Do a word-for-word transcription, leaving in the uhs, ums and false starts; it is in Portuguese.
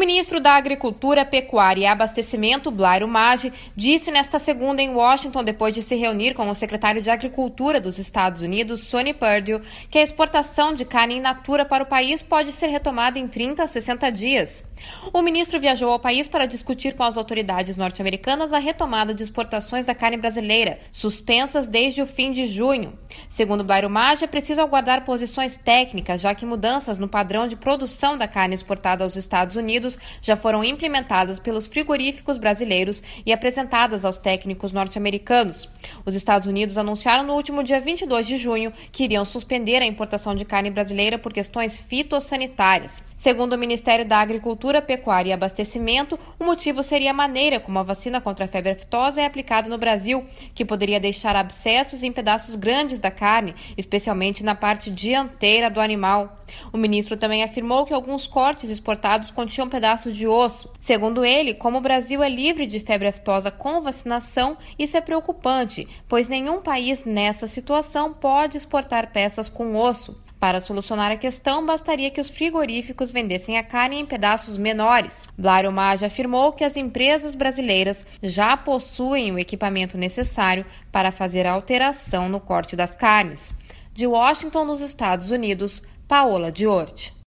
ministro da Agricultura, Pecuária e Abastecimento, Blairo Maggi, disse nesta segunda em Washington, depois de se reunir com o secretário de Agricultura dos Estados Unidos, Sonny Perdue, que a exportação de carne in natura para o país pode ser retomada em trinta a sessenta dias. O ministro viajou ao país para discutir com as autoridades norte-americanas a retomada de exportações da carne brasileira, suspensas desde o fim de junho. Segundo Blairo Maggi, é preciso aguardar posições técnicas, já que mudanças no padrão de produção da carne exportada aos Estados Unidos já foram implementadas pelos frigoríficos brasileiros e apresentadas aos técnicos norte-americanos. Os Estados Unidos anunciaram no último dia vinte e dois de junho que iriam suspender a importação de carne brasileira por questões fitossanitárias. Segundo o Ministério da Agricultura, Pecuária e Abastecimento, o motivo seria a maneira como a vacina contra a febre aftosa é aplicada no Brasil, que poderia deixar abscessos em pedaços grandes da carne, especialmente na parte dianteira do animal. O ministro também afirmou que alguns cortes exportados continham pedaços de osso. Segundo ele, como o Brasil é livre de febre aftosa com vacinação, isso é preocupante, pois nenhum país nessa situação pode exportar peças com osso. Para solucionar a questão, bastaria que os frigoríficos vendessem a carne em pedaços menores. Blairo Maggi afirmou que as empresas brasileiras já possuem o equipamento necessário para fazer a alteração no corte das carnes. De Washington, nos Estados Unidos, Paola Diorti.